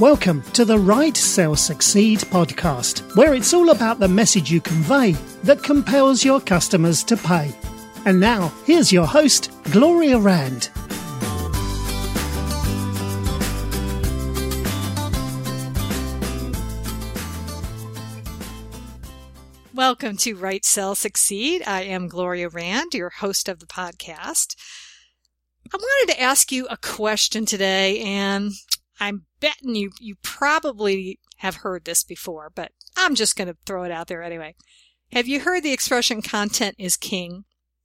Welcome to the Write, Sell, Succeed podcast, where it's all about the message you convey that compels your customers to pay. And now, here's your host, Gloria Rand. Welcome to Write, Sell, Succeed. I am Gloria Rand, your host of the podcast. I wanted to ask you a question today, and I'm betting you probably have heard this before, but I'm just going to throw it out there anyway. Have you heard the expression, content is king?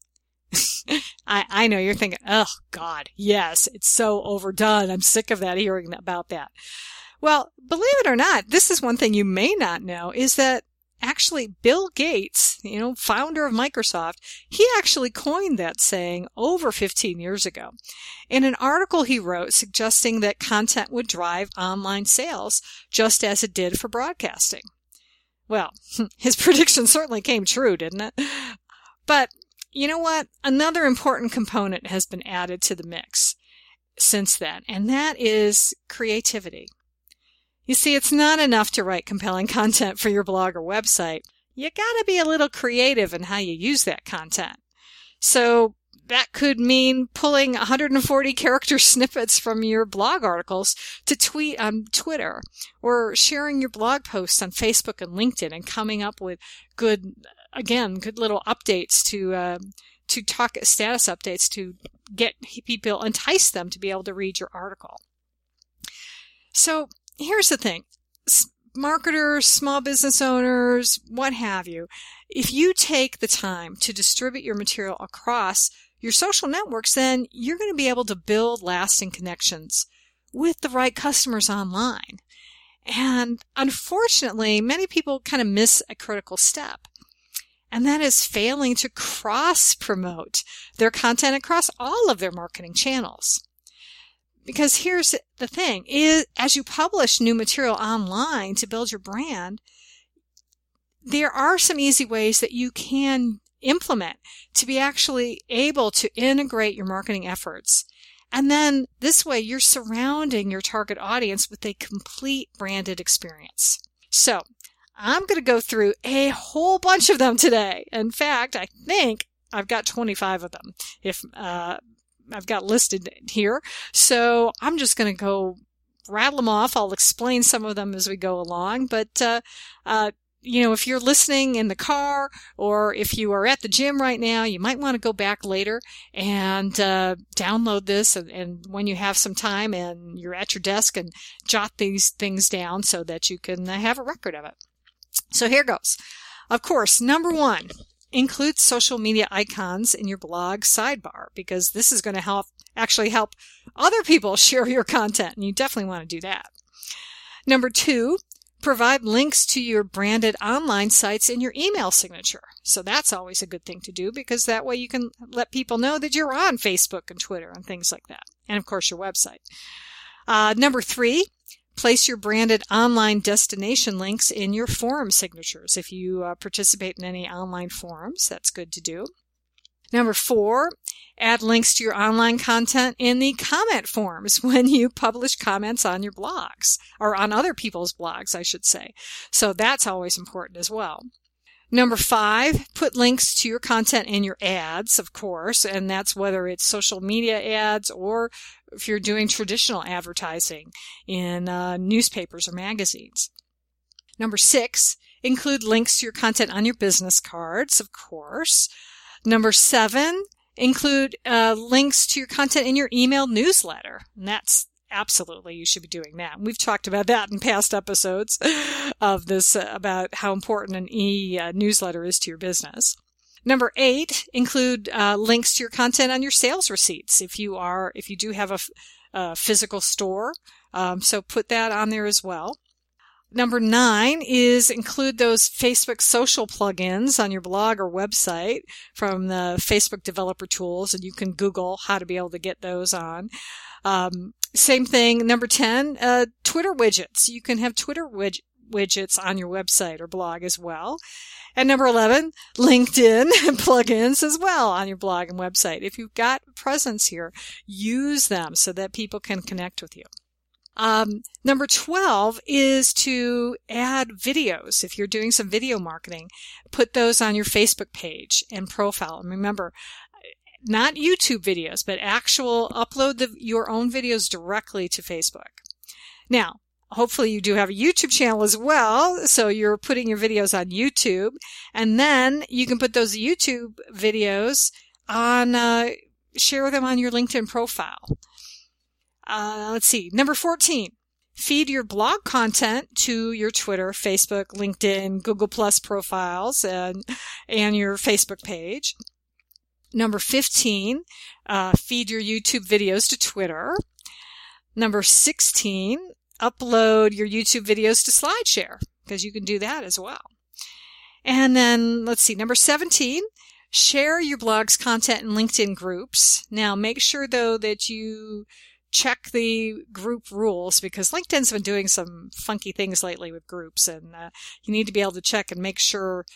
I know you're thinking, oh God, yes, it's so overdone. I'm sick of that, hearing about that. Well, believe it or not, this is one thing you may not know, is that actually Bill Gates, founder of Microsoft, he actually coined that saying over 15 years ago in an article he wrote suggesting that content would drive online sales just as it did for broadcasting. Well, his prediction certainly came true, didn't it? But you know what? Another important component has been added to the mix since then, and that is creativity. You see, it's not enough to write compelling content for your blog or website. You gotta be a little creative in how you use that content. So that could mean pulling 140 character snippets from your blog articles to tweet on Twitter, or sharing your blog posts on Facebook and LinkedIn and coming up with good little updates to talk status updates to get people, entice them to be able to read your article. So here's the thing. Marketers, small business owners, what have you, if you take the time to distribute your material across your social networks, then you're going to be able to build lasting connections with the right customers online. And unfortunately, many people kind of miss a critical step. And that is failing to cross-promote their content across all of their marketing channels. Because here's the thing, as you publish new material online to build your brand, there are some easy ways that you can implement to be actually able to integrate your marketing efforts. And then this way you're surrounding your target audience with a complete branded experience. So I'm going to go through a whole bunch of them today. In fact, I think I've got 25 of them. If I've got listed here. So I'm just going to go rattle them off. I'll explain some of them as we go along. But, if you're listening in the car, or if you are at the gym right now, you might want to go back later and download this. And when you have some time and you're at your desk, and jot these things down so that you can have a record of it. So here goes. Of course, number one, include social media icons in your blog sidebar, because this is going to help other people share your content, and you definitely want to do that. Number two, provide links to your branded online sites in your email signature. So that's always a good thing to do, because that way you can let people know that you're on Facebook and Twitter and things like that. And of course your website. Number three, place your branded online destination links in your forum signatures. If you participate in any online forums, that's good to do. Number four, add links to your online content in the comment forms when you publish comments on your blogs, or on other people's blogs, I should say. So that's always important as well. Number five, put links to your content in your ads, of course, and that's whether it's social media ads or if you're doing traditional advertising in newspapers or magazines. Number six, include links to your content on your business cards, of course. Number seven, include links to your content in your email newsletter, and that's absolutely, you should be doing that. We've talked about that in past episodes of this, about how important an e-newsletter is to your business. Number eight, include links to your content on your sales receipts if you do have a physical store. So put that on there as well. Number 9 is include those Facebook social plugins on your blog or website from the Facebook developer tools, and you can Google how to be able to get those on. Same thing. Number 10, Twitter widgets. You can have Twitter widgets on your website or blog as well. And number 11, LinkedIn plugins as well on your blog and website. If you've got presence here, use them so that people can connect with you. Number 12 is to add videos. If you're doing some video marketing, put those on your Facebook page and profile. And remember, not YouTube videos, but actual upload your own videos directly to Facebook. Now, hopefully you do have a YouTube channel as well, so you're putting your videos on YouTube, and then you can put those YouTube videos on, share them on your LinkedIn profile. Let's see. Number 14, feed your blog content to your Twitter, Facebook, LinkedIn, Google Plus profiles, and your Facebook page. Number 15, feed your YouTube videos to Twitter. Number 16, upload your YouTube videos to SlideShare, because you can do that as well. And then, let's see, number 17, share your blog's content in LinkedIn groups. Now, make sure, though, that you check the group rules, because LinkedIn's been doing some funky things lately with groups, and you need to be able to check and make sure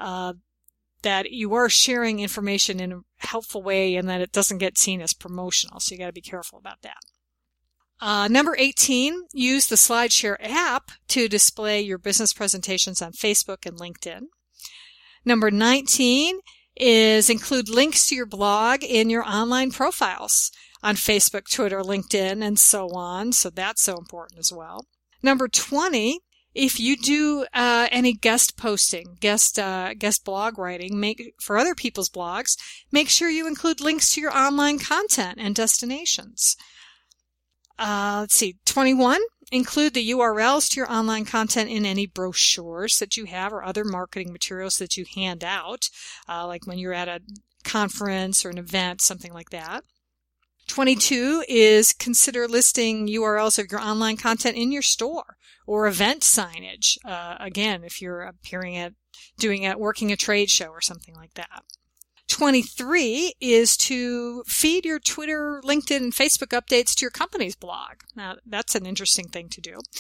that you are sharing information in a helpful way and that it doesn't get seen as promotional. So you got to be careful about that. Number 18, use the SlideShare app to display your business presentations on Facebook and LinkedIn. Number 19 is include links to your blog in your online profiles on Facebook, Twitter, LinkedIn, and so on. So that's so important as well. Number 20, if you do any guest posting, guest blog writing, for other people's blogs, make sure you include links to your online content and destinations. Let's see, 21, include the URLs to your online content in any brochures that you have or other marketing materials that you hand out, like when you're at a conference or an event, something like that. 22 is consider listing URLs of your online content in your store or event signage. Again, if you're working a trade show or something like that. 23 is to feed your Twitter, LinkedIn, and Facebook updates to your company's blog. Now, that's an interesting thing to do.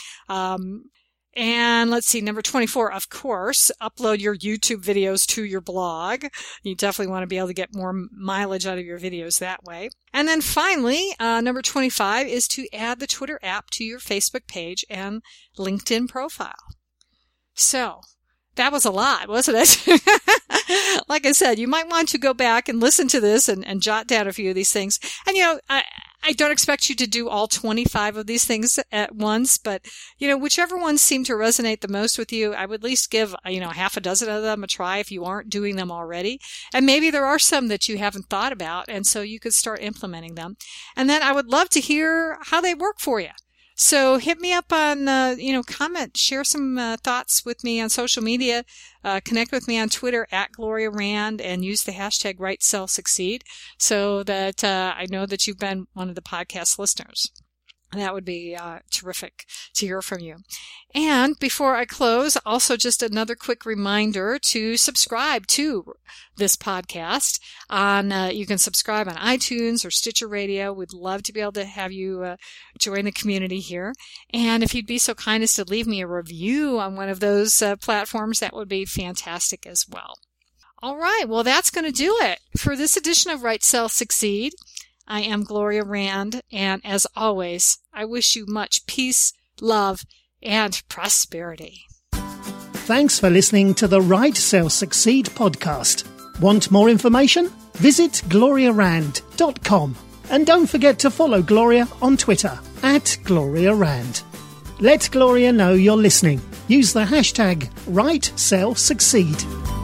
And let's see, number 24, of course, upload your YouTube videos to your blog. You definitely want to be able to get more mileage out of your videos that way. And then finally, number 25 is to add the Twitter app to your Facebook page and LinkedIn profile. So, that was a lot, wasn't it? Like I said, you might want to go back and listen to this and jot down a few of these things. And, I don't expect you to do all 25 of these things at once, but, whichever ones seem to resonate the most with you, I would at least give, half a dozen of them a try if you aren't doing them already. And maybe there are some that you haven't thought about, and so you could start implementing them. And then I would love to hear how they work for you. So hit me up on, comment, share some thoughts with me on social media, connect with me on Twitter at Gloria Rand, and use the hashtag WriteSellSucceed so that I know that you've been one of the podcast listeners. That would be terrific to hear from you. And before I close, also just another quick reminder to subscribe to this podcast. You can subscribe on iTunes or Stitcher Radio. We'd love to be able to have you join the community here. And if you'd be so kind as to leave me a review on one of those platforms, that would be fantastic as well. All right, well, that's going to do it for this edition of Write, Sell, Succeed. I am Gloria Rand, and as always, I wish you much peace, love, and prosperity. Thanks for listening to the Write, Sell, Succeed podcast. Want more information? Visit gloriarand.com. And don't forget to follow Gloria on Twitter at Gloria Rand. Let Gloria know you're listening. Use the hashtag WriteSellSucceed.